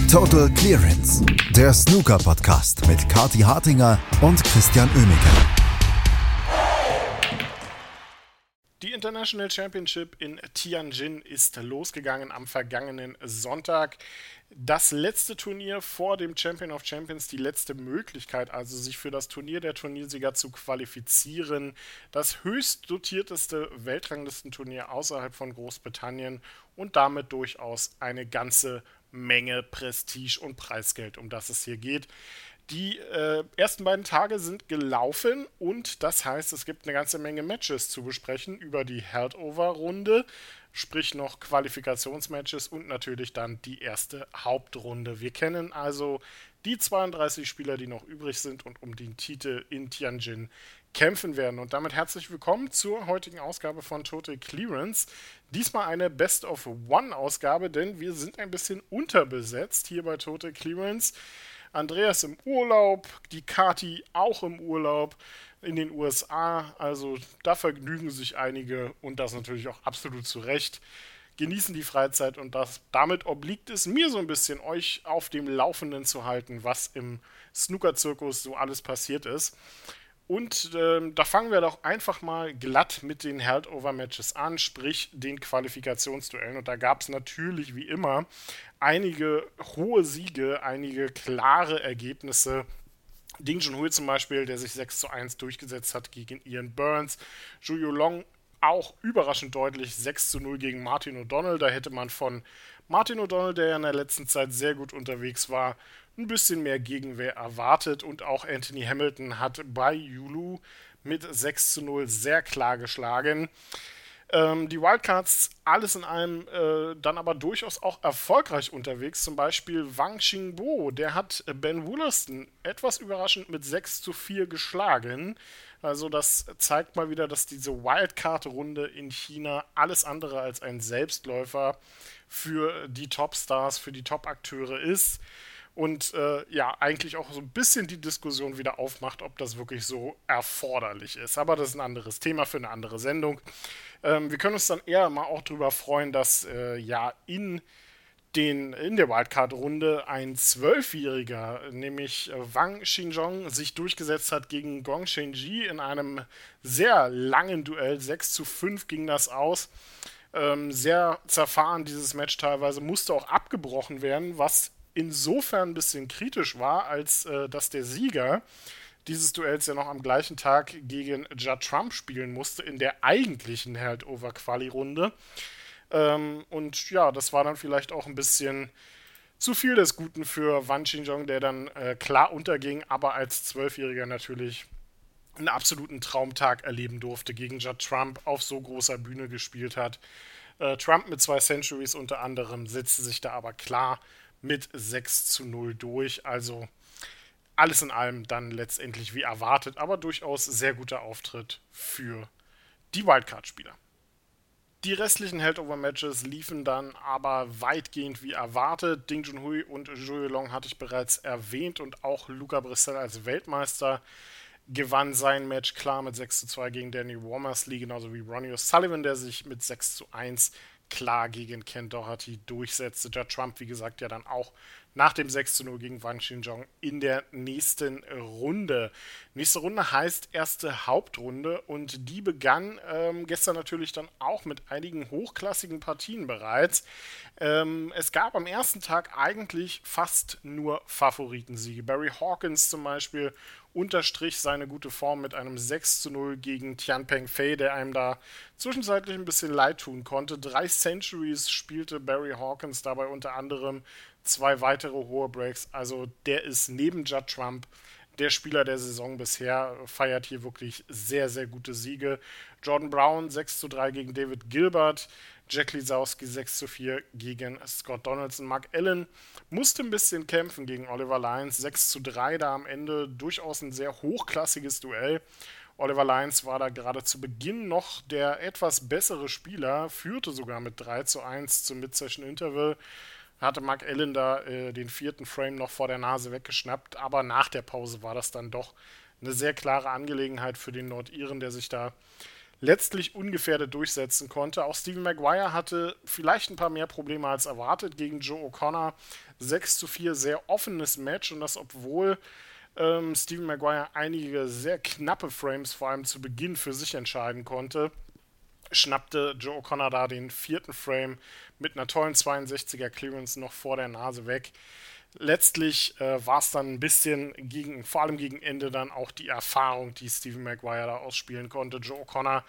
Total Clearance, der Snooker-Podcast mit Kathi Hartinger und Christian Oemeke. Die International Championship in Tianjin ist losgegangen am vergangenen Sonntag. Das letzte Turnier vor dem Champion of Champions, die letzte Möglichkeit, also sich für das Turnier der Turniersieger zu qualifizieren. Das höchst dotierteste Weltranglistenturnier außerhalb von Großbritannien und damit durchaus eine ganze Menge Prestige und Preisgeld, um das es hier geht. Die ersten beiden Tage sind gelaufen und das heißt, es gibt eine ganze Menge Matches zu besprechen über die Held-Over-Runde, sprich noch Qualifikationsmatches und natürlich dann die erste Hauptrunde. Wir kennen also die 32 Spieler, die noch übrig sind und um den Titel in Tianjin kämpfen werden. Und damit herzlich willkommen zur heutigen Ausgabe von Total Clearance. Diesmal eine Best-of-One-Ausgabe, denn wir sind ein bisschen unterbesetzt hier bei Total Clearance. Andreas im Urlaub, die Kathi auch im Urlaub in den USA, also da vergnügen sich einige und das natürlich auch absolut zu Recht. Genießen die Freizeit und damit obliegt es mir so ein bisschen, euch auf dem Laufenden zu halten, was im Snooker-Zirkus so alles passiert ist. Und da fangen wir doch einfach mal glatt mit den Held-Over-Matches an, sprich den Qualifikationsduellen. Und da gab es natürlich wie immer einige hohe Siege, einige klare Ergebnisse. Ding Junhui zum Beispiel, der sich 6:1 durchgesetzt hat gegen Ian Burns. Zhu Yuelong auch überraschend deutlich 6:0 gegen Martin O'Donnell. Da hätte man von Martin O'Donnell, der ja in der letzten Zeit sehr gut unterwegs war, ein bisschen mehr Gegenwehr erwartet. Und auch Anthony Hamilton hat bei Yulu mit 6:0 sehr klar geschlagen. Die Wildcards, alles in allem, dann aber durchaus auch erfolgreich unterwegs. Zum Beispiel Wang Xingbo, der hat Ben Wollaston etwas überraschend mit 6:4 geschlagen. Also das zeigt mal wieder, dass diese Wildcard-Runde in China alles andere als ein Selbstläufer für die Topstars, für die Top-Akteure ist. Und eigentlich auch so ein bisschen die Diskussion wieder aufmacht, ob das wirklich so erforderlich ist. Aber das ist ein anderes Thema für eine andere Sendung. Wir können uns dann eher mal auch darüber freuen, dass in der Wildcard-Runde ein 12-Jähriger, nämlich Wang Xinzhong, sich durchgesetzt hat gegen Gong Shengji in einem sehr langen Duell. 6:5 ging das aus. Sehr zerfahren dieses Match teilweise, musste auch abgebrochen werden, was insofern ein bisschen kritisch war, als dass der Sieger dieses Duells ja noch am gleichen Tag gegen Judd Trump spielen musste in der eigentlichen Held-Over-Quali-Runde. Und ja, das war dann vielleicht auch ein bisschen zu viel des Guten für Wang Xinzhong, der dann klar unterging, aber als 12-Jähriger natürlich einen absoluten Traumtag erleben durfte, gegen Judd Trump auf so großer Bühne gespielt hat. Trump mit 2 Centuries unter anderem setzte sich da aber klar mit 6:0 durch. Also alles in allem dann letztendlich wie erwartet, aber durchaus sehr guter Auftritt für die Wildcard-Spieler. Die restlichen Held-Over-Matches liefen dann aber weitgehend wie erwartet. Ding Junhui und Zhu Yuelong hatte ich bereits erwähnt und auch Luca Brecel als Weltmeister gewann sein Match klar mit 6:2 gegen Danny Womersley, genauso wie Ronnie O'Sullivan, der sich mit 6:1 klar gegen Ken Doherty durchsetzte. Judd Trump, wie gesagt, ja dann auch nach dem 6:0 gegen Wang Xinzhong in der nächsten Runde. Nächste Runde heißt erste Hauptrunde und die begann gestern natürlich dann auch mit einigen hochklassigen Partien bereits. Es gab am ersten Tag eigentlich fast nur Favoritensiege. Barry Hawkins zum Beispiel unterstrich seine gute Form mit einem 6:0 gegen Tianpeng Fei, der einem da zwischenzeitlich ein bisschen leid tun konnte. 3 Centuries spielte Barry Hawkins dabei unter anderem, 2 weitere hohe Breaks. Also der ist neben Judd Trump der Spieler der Saison bisher, feiert hier wirklich sehr, sehr gute Siege. Jordan Brown 6:3 gegen David Gilbert, Jack Lisowski 6:4 gegen Scott Donaldson. Mark Allen musste ein bisschen kämpfen gegen Oliver Lyons, 6:3 da am Ende, durchaus ein sehr hochklassiges Duell. Oliver Lyons war da gerade zu Beginn noch der etwas bessere Spieler, führte sogar mit 3:1 zum Mid-Session Interval. Hatte Mark Allen da den 4. Frame noch vor der Nase weggeschnappt, aber nach der Pause war das dann doch eine sehr klare Angelegenheit für den Nordiren, der sich da letztlich ungefährdet durchsetzen konnte. Auch Stephen Maguire hatte vielleicht ein paar mehr Probleme als erwartet gegen Joe O'Connor. 6:4, sehr offenes Match, und das obwohl Stephen Maguire einige sehr knappe Frames vor allem zu Beginn für sich entscheiden konnte. Schnappte Joe O'Connor da den 4. Frame mit einer tollen 62er Clearance noch vor der Nase weg. Letztlich war es dann ein bisschen vor allem gegen Ende dann auch die Erfahrung, die Stephen Maguire da ausspielen konnte. Joe O'Connor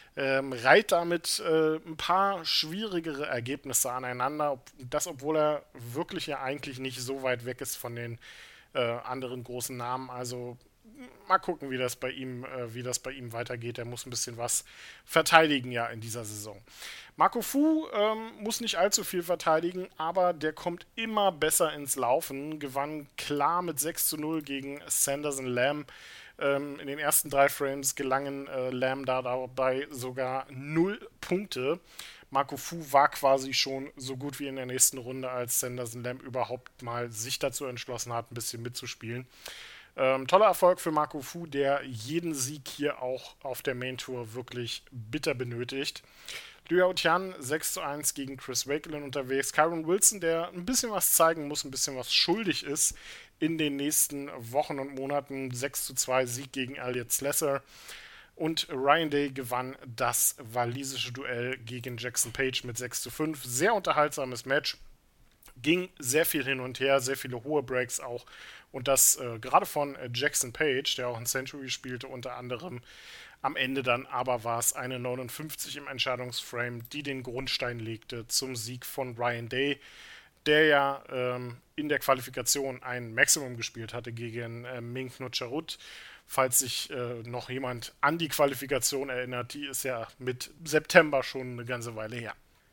reiht damit ein paar schwierigere Ergebnisse aneinander. Das, obwohl er wirklich ja eigentlich nicht so weit weg ist von den anderen großen Namen. Also mal gucken, wie das bei ihm weitergeht. Er muss ein bisschen was verteidigen ja in dieser Saison. Marco Fu muss nicht allzu viel verteidigen, aber der kommt immer besser ins Laufen. Gewann klar mit 6:0 gegen Sanderson Lamb. In den ersten 3 Frames gelangen Lamb dabei sogar 0 Punkte. Marco Fu war quasi schon so gut wie in der nächsten Runde, als Sanderson Lamb überhaupt mal sich dazu entschlossen hat, ein bisschen mitzuspielen. Toller Erfolg für Marco Fu, der jeden Sieg hier auch auf der Main Tour wirklich bitter benötigt. Liu Tian 6:1 gegen Chris Wakelin unterwegs. Kyron Wilson, der ein bisschen was zeigen muss, ein bisschen was schuldig ist in den nächsten Wochen und Monaten. 6:2 Sieg gegen Elliot Slesser. Und Ryan Day gewann das walisische Duell gegen Jackson Page mit 6:5. Sehr unterhaltsames Match. Ging sehr viel hin und her, sehr viele hohe Breaks auch. Und das gerade von Jackson Page, der auch ein Century spielte unter anderem. Am Ende dann aber war es eine 59 im Entscheidungsframe, die den Grundstein legte zum Sieg von Ryan Day, der ja in der Qualifikation ein Maximum gespielt hatte gegen Ming Nutcharut. Falls sich noch jemand an die Qualifikation erinnert, die ist ja mit September schon eine ganze Weile her.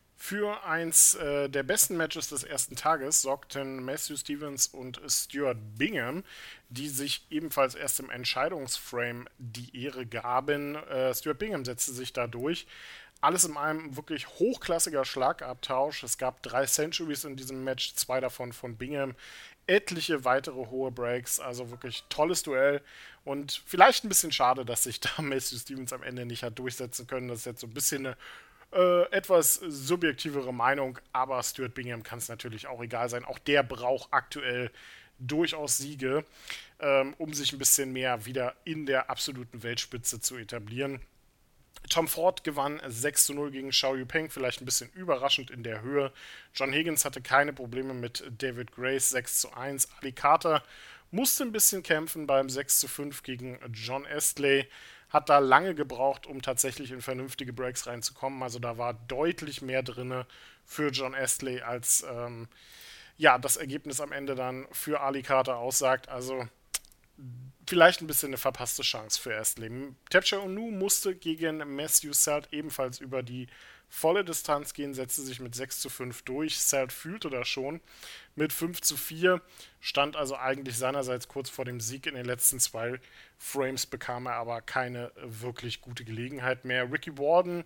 Für eins der besten Matches des ersten Tages sorgten Matthew Stevens und Stuart Bingham, die sich ebenfalls erst im Entscheidungsframe die Ehre gaben. Stuart Bingham setzte sich da durch. Alles in einem wirklich hochklassiger Schlagabtausch. Es gab 3 Centuries in diesem Match, 2 davon von Bingham. Etliche weitere hohe Breaks, also wirklich tolles Duell. Und vielleicht ein bisschen schade, dass sich da Matthew Stevens am Ende nicht hat durchsetzen können. Das ist jetzt so ein bisschen eine etwas subjektivere Meinung, aber Stuart Bingham kann es natürlich auch egal sein. Auch der braucht aktuell durchaus Siege, um sich ein bisschen mehr wieder in der absoluten Weltspitze zu etablieren. Tom Ford gewann 6:0 gegen Xiao Yupeng, vielleicht ein bisschen überraschend in der Höhe. John Higgins hatte keine Probleme mit David Grace, 6:1. Ali Carter musste ein bisschen kämpfen beim 6:5 gegen John Astley. Hat da lange gebraucht, um tatsächlich in vernünftige Breaks reinzukommen. Also da war deutlich mehr drin für John Astley, als das Ergebnis am Ende dann für Ali Carter aussagt. Also vielleicht ein bisschen eine verpasste Chance für Astley. Tapcha Onu musste gegen Matthew Selt ebenfalls über die volle Distanz gehen, setzte sich mit 6:5 durch. Selt fühlte das schon. Mit 5:4 stand also eigentlich seinerseits kurz vor dem Sieg. In den letzten 2 Frames bekam er aber keine wirklich gute Gelegenheit mehr. Ricky Warden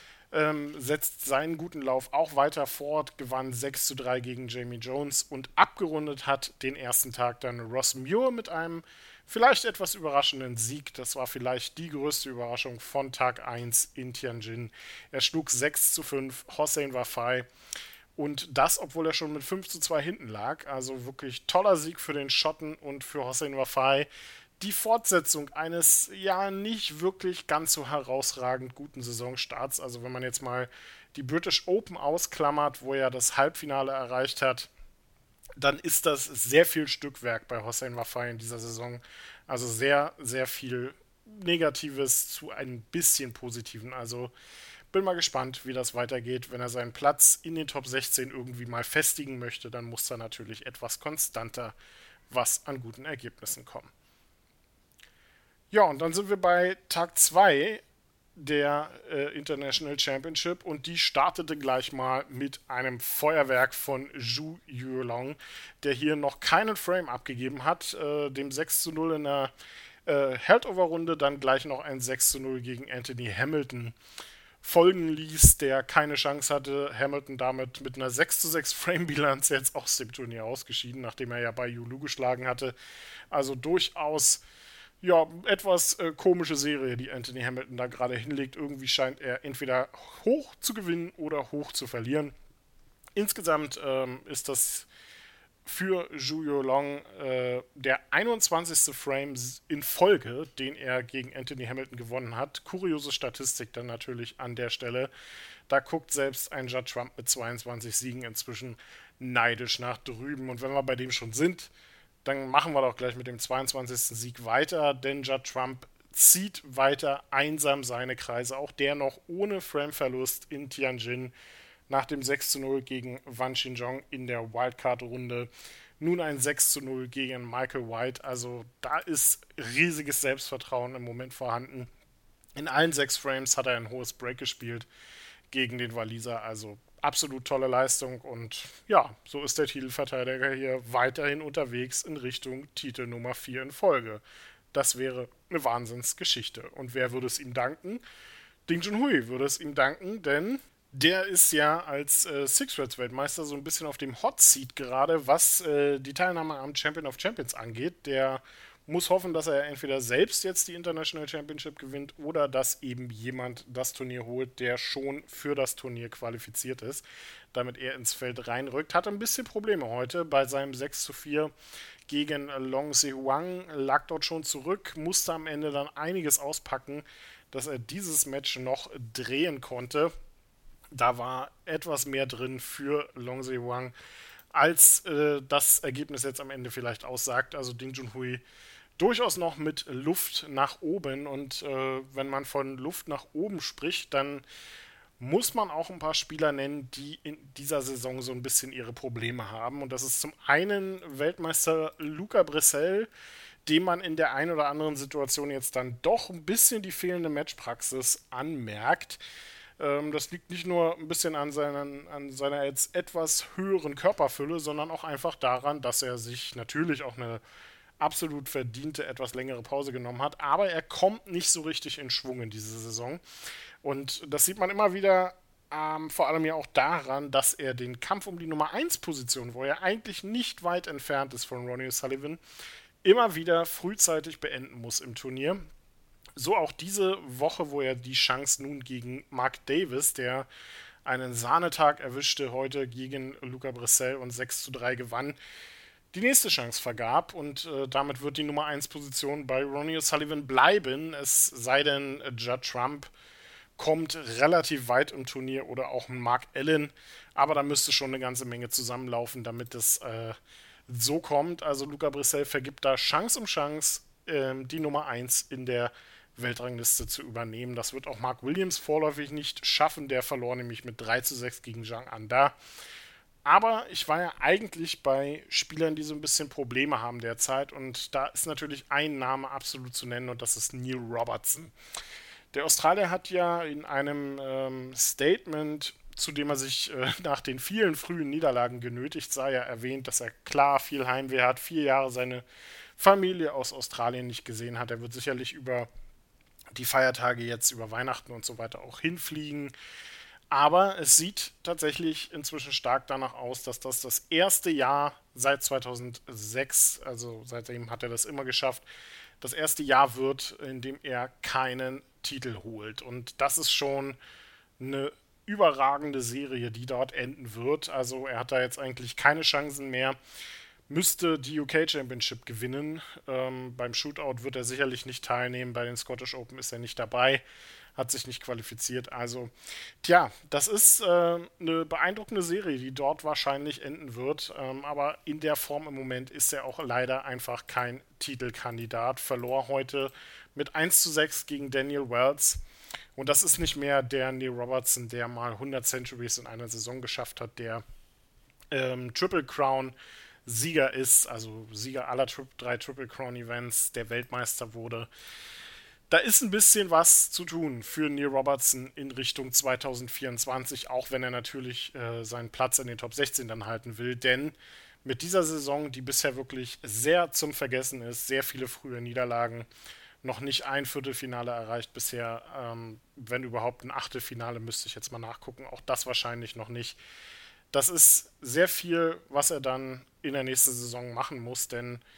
setzt seinen guten Lauf auch weiter fort, gewann 6:3 gegen Jamie Jones und abgerundet hat den ersten Tag dann Ross Muir mit einem vielleicht etwas überraschenden Sieg. Das war vielleicht die größte Überraschung von Tag 1 in Tianjin. Er schlug 6:5 Hossein Wafai. Und das, obwohl er schon mit 5:2 hinten lag. Also wirklich toller Sieg für den Schotten und für Hossein Wafai. Die Fortsetzung eines ja nicht wirklich ganz so herausragend guten Saisonstarts. Also wenn man jetzt mal die British Open ausklammert, wo er das Halbfinale erreicht hat, dann ist das sehr viel Stückwerk bei Hossein Wafai in dieser Saison. Also sehr, sehr viel Negatives zu ein bisschen Positiven. Also bin mal gespannt, wie das weitergeht. Wenn er seinen Platz in den Top 16 irgendwie mal festigen möchte, dann muss da natürlich etwas konstanter was an guten Ergebnissen kommen. Ja, und dann sind wir bei Tag 2 der International Championship und die startete gleich mal mit einem Feuerwerk von Zhu Yuelong, der hier noch keinen Frame abgegeben hat, dem 6:0 in der Held-Over-Runde, dann gleich noch ein 6:0 gegen Anthony Hamilton folgen ließ, der keine Chance hatte. Hamilton damit mit einer 6:6 Frame-Bilanz jetzt aus dem Turnier ausgeschieden, nachdem er ja bei Yulu geschlagen hatte. Also durchaus Ja, etwas komische Serie, die Anthony Hamilton da gerade hinlegt. Irgendwie scheint er entweder hoch zu gewinnen oder hoch zu verlieren. Insgesamt ist das für Zhu Yulong der 21. Frame in Folge, den er gegen Anthony Hamilton gewonnen hat. Kuriose Statistik dann natürlich an der Stelle. Da guckt selbst ein Judd Trump mit 22 Siegen inzwischen neidisch nach drüben. Und wenn wir bei dem schon sind, dann machen wir doch gleich mit dem 22. Sieg weiter, denn Judd Trump zieht weiter einsam seine Kreise. Auch der noch ohne Frame-Verlust in Tianjin nach dem 6:0 gegen Wan Xinzhong in der Wildcard-Runde. Nun ein 6:0 gegen Michael White. Also da ist riesiges Selbstvertrauen im Moment vorhanden. In allen 6 Frames hat er ein hohes Break gespielt gegen den Waliser. Also absolut tolle Leistung. Und ja, so ist der Titelverteidiger hier weiterhin unterwegs in Richtung Titel Nummer 4 in Folge. Das wäre eine Wahnsinnsgeschichte. Und wer würde es ihm danken? Ding Junhui würde es ihm danken, denn der ist ja als Six Reds Weltmeister so ein bisschen auf dem Hot Seat gerade, was die Teilnahme am Champion of Champions angeht. Der muss hoffen, dass er entweder selbst jetzt die International Championship gewinnt oder dass eben jemand das Turnier holt, der schon für das Turnier qualifiziert ist, damit er ins Feld reinrückt. Hatte ein bisschen Probleme heute bei seinem 6:4 gegen Long Se-Huang, lag dort schon zurück, musste am Ende dann einiges auspacken, dass er dieses Match noch drehen konnte. Da war etwas mehr drin für Long Se-Huang, als das Ergebnis jetzt am Ende vielleicht aussagt. Also Ding Junhui durchaus noch mit Luft nach oben. Und wenn man von Luft nach oben spricht, dann muss man auch ein paar Spieler nennen, die in dieser Saison so ein bisschen ihre Probleme haben. Und das ist zum einen Weltmeister Luca Bressel, dem man in der einen oder anderen Situation jetzt dann doch ein bisschen die fehlende Matchpraxis anmerkt. Das liegt nicht nur ein bisschen an seiner jetzt etwas höheren Körperfülle, sondern auch einfach daran, dass er sich natürlich auch eine absolut verdiente, etwas längere Pause genommen hat. Aber er kommt nicht so richtig in Schwung in diese Saison. Und das sieht man immer wieder, vor allem ja auch daran, dass er den Kampf um die Nummer 1 Position, wo er eigentlich nicht weit entfernt ist von Ronnie O'Sullivan, immer wieder frühzeitig beenden muss im Turnier. So auch diese Woche, wo er die Chance nun gegen Mark Davis, der einen Sahnetag erwischte, heute gegen Luca Bressel und 6:3 gewann, die nächste Chance vergab. Und damit wird die Nummer 1 Position bei Ronnie O'Sullivan bleiben. Es sei denn, Judd Trump kommt relativ weit im Turnier oder auch Mark Allen. Aber da müsste schon eine ganze Menge zusammenlaufen, damit es so kommt. Also Luca Bressel vergibt da Chance um Chance, die Nummer 1 in der Weltrangliste zu übernehmen. Das wird auch Mark Williams vorläufig nicht schaffen. Der verlor nämlich mit 3:6 gegen Zhang Anda. Aber ich war ja eigentlich bei Spielern, die so ein bisschen Probleme haben derzeit. Und da ist natürlich ein Name absolut zu nennen und das ist Neil Robertson. Der Australier hat ja in einem Statement, zu dem er sich nach den vielen frühen Niederlagen genötigt sah, ja erwähnt, dass er klar viel Heimweh hat, 4 Jahre seine Familie aus Australien nicht gesehen hat. Er wird sicherlich über die Feiertage jetzt, über Weihnachten und so weiter auch hinfliegen. Aber es sieht tatsächlich inzwischen stark danach aus, dass das erste Jahr seit 2006, also seitdem hat er das immer geschafft, das erste Jahr wird, in dem er keinen Titel holt. Und das ist schon eine überragende Serie, die dort enden wird. Also er hat da jetzt eigentlich keine Chancen mehr. Müsste die UK Championship gewinnen. Beim Shootout wird er sicherlich nicht teilnehmen. Bei den Scottish Open ist er nicht dabei. Hat sich nicht qualifiziert. Also, tja, das ist eine beeindruckende Serie, die dort wahrscheinlich enden wird. Aber in der Form im Moment ist er auch leider einfach kein Titelkandidat. Verlor heute mit 1:6 gegen Daniel Wells. Und das ist nicht mehr der Neil Robertson, der mal 100 Centuries in einer Saison geschafft hat, der Triple Crown Sieger ist, also Sieger aller 3 Triple Crown Events, der Weltmeister wurde. Da ist ein bisschen was zu tun für Neil Robertson in Richtung 2024, auch wenn er natürlich seinen Platz in den Top 16 dann halten will, denn mit dieser Saison, die bisher wirklich sehr zum Vergessen ist, sehr viele frühe Niederlagen, noch nicht ein Viertelfinale erreicht bisher, wenn überhaupt ein Achtelfinale, müsste ich jetzt mal nachgucken, auch das wahrscheinlich noch nicht. Das ist sehr viel, was er dann in der nächsten Saison machen muss, denn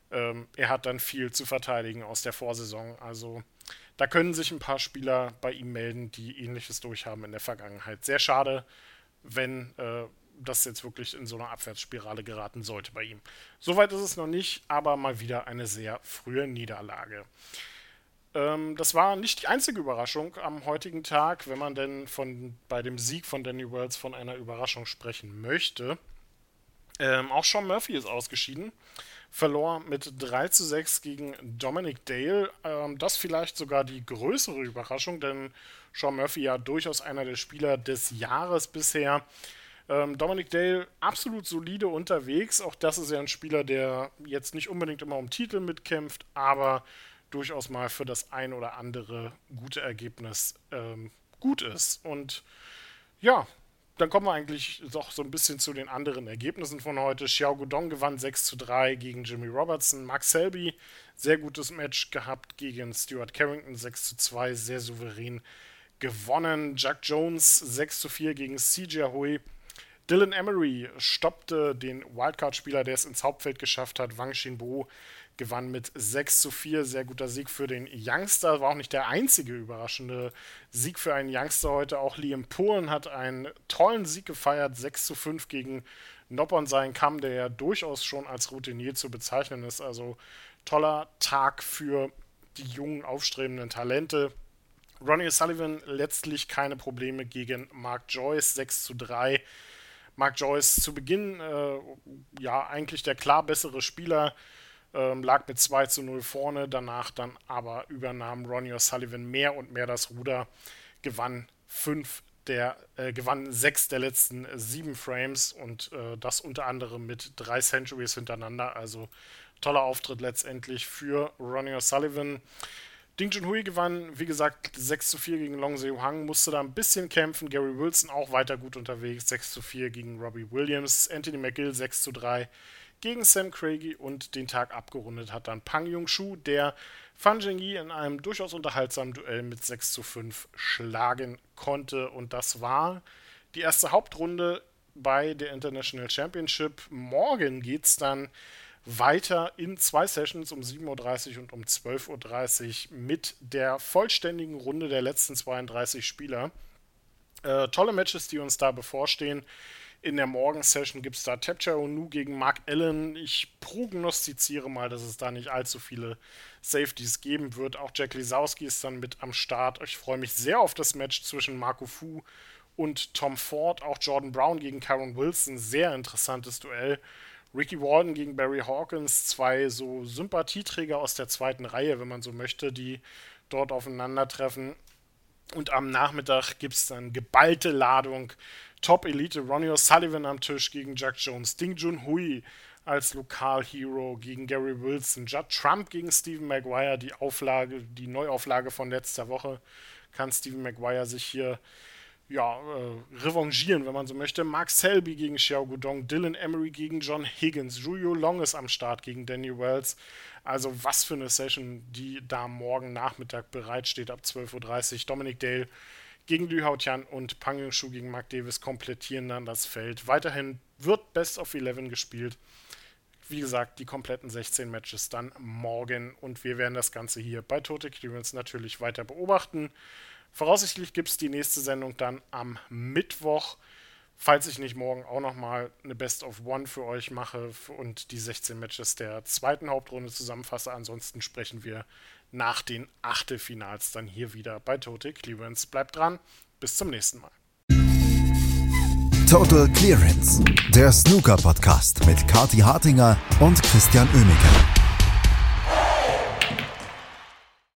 er hat dann viel zu verteidigen aus der Vorsaison. Also da können sich ein paar Spieler bei ihm melden, die Ähnliches durchhaben in der Vergangenheit. Sehr schade, wenn das jetzt wirklich in so eine Abwärtsspirale geraten sollte bei ihm. Soweit ist es noch nicht, aber mal wieder eine sehr frühe Niederlage. Das war nicht die einzige Überraschung am heutigen Tag, wenn man denn bei dem Sieg von Danny Wells von einer Überraschung sprechen möchte. Auch Sean Murphy ist ausgeschieden, verlor mit 3:6 gegen Dominic Dale. Das vielleicht sogar die größere Überraschung, denn Sean Murphy ja durchaus einer der Spieler des Jahres bisher. Dominic Dale absolut solide unterwegs. Auch das ist ja ein Spieler, der jetzt nicht unbedingt immer um Titel mitkämpft, aber durchaus mal für das ein oder andere gute Ergebnis gut ist. Und ja, dann kommen wir eigentlich doch so ein bisschen zu den anderen Ergebnissen von heute. Xiao Guodong gewann 6:3 gegen Jimmy Robertson. Mark Selby, sehr gutes Match gehabt gegen Stuart Carrington, 6:2, sehr souverän gewonnen. Jack Jones 6:4 gegen CJ Hui. Dylan Emery stoppte den Wildcard-Spieler, der es ins Hauptfeld geschafft hat. Wang Xinbo gewann mit 6:4. Sehr guter Sieg für den Youngster. War auch nicht der einzige überraschende Sieg für einen Youngster heute. Auch Liam Pullen hat einen tollen Sieg gefeiert. 6:5 gegen Noppon Sein Kam, der ja durchaus schon als Routinier zu bezeichnen ist. Also toller Tag für die jungen, aufstrebenden Talente. Ronnie O'Sullivan letztlich keine Probleme gegen Mark Joyce. 6:3. Mark Joyce zu Beginn eigentlich der klar bessere Spieler, lag mit 2:0 vorne, danach dann aber übernahm Ronnie O'Sullivan mehr und mehr das Ruder, gewann 6 der letzten 7 Frames und das unter anderem mit 3 Centuries hintereinander, also toller Auftritt letztendlich für Ronnie O'Sullivan. Ding Junhui gewann, wie gesagt, 6:4 gegen Long Seo-Hang, musste da ein bisschen kämpfen. Gary Wilson auch weiter gut unterwegs, 6:4 gegen Robbie Williams. Anthony McGill 6:3 gegen Sam Craigie und den Tag abgerundet hat dann Pang Yong-Shu, der Fan Zhengyi in einem durchaus unterhaltsamen Duell mit 6:5 schlagen konnte. Und das war die erste Hauptrunde bei der International Championship. Morgen geht es dann weiter in 2 Sessions um 7:30 Uhr und um 12:30 Uhr mit der vollständigen Runde der letzten 32 Spieler. Tolle Matches, die uns da bevorstehen. In der Morgen-Session gibt es da Tapcha Onu gegen Mark Allen. Ich prognostiziere mal, dass es da nicht allzu viele Safeties geben wird. Auch Jack Lisowski ist dann mit am Start. Ich freue mich sehr auf das Match zwischen Marco Fu und Tom Ford. Auch Jordan Brown gegen Kyron Wilson. Sehr interessantes Duell. Ricky Walden gegen Barry Hawkins, 2 so Sympathieträger aus der zweiten Reihe, wenn man so möchte, die dort aufeinandertreffen. Und am Nachmittag gibt es dann geballte Ladung. Top-Elite Ronnie O'Sullivan am Tisch gegen Jack Jones. Ding Junhui als Lokal-Hero gegen Gary Wilson. Judd Trump gegen Stephen Maguire. Die Neuauflage von letzter Woche. Kann Stephen Maguire sich hier revanchieren, wenn man so möchte. Mark Selby gegen Xiao Guodong, Dylan Emery gegen John Higgins, Julio Long ist am Start gegen Danny Wells. Also was für eine Session, die da morgen Nachmittag bereitsteht ab 12:30 Uhr. Dominic Dale gegen Liu Haotian und Pang Yong-Shu gegen Mark Davis komplettieren dann das Feld. Weiterhin wird Best of 11 gespielt. Wie gesagt, die kompletten 16 Matches dann morgen und wir werden das Ganze hier bei Total Clearance natürlich weiter beobachten. Voraussichtlich gibt es die nächste Sendung dann am Mittwoch, falls ich nicht morgen auch nochmal eine Best of One für euch mache und die 16 Matches der zweiten Hauptrunde zusammenfasse. Ansonsten sprechen wir nach den Achtelfinals dann hier wieder bei Total Clearance. Bleibt dran, bis zum nächsten Mal. Total Clearance, der Snooker-Podcast mit Kathi Hartinger und Christian Oemeke.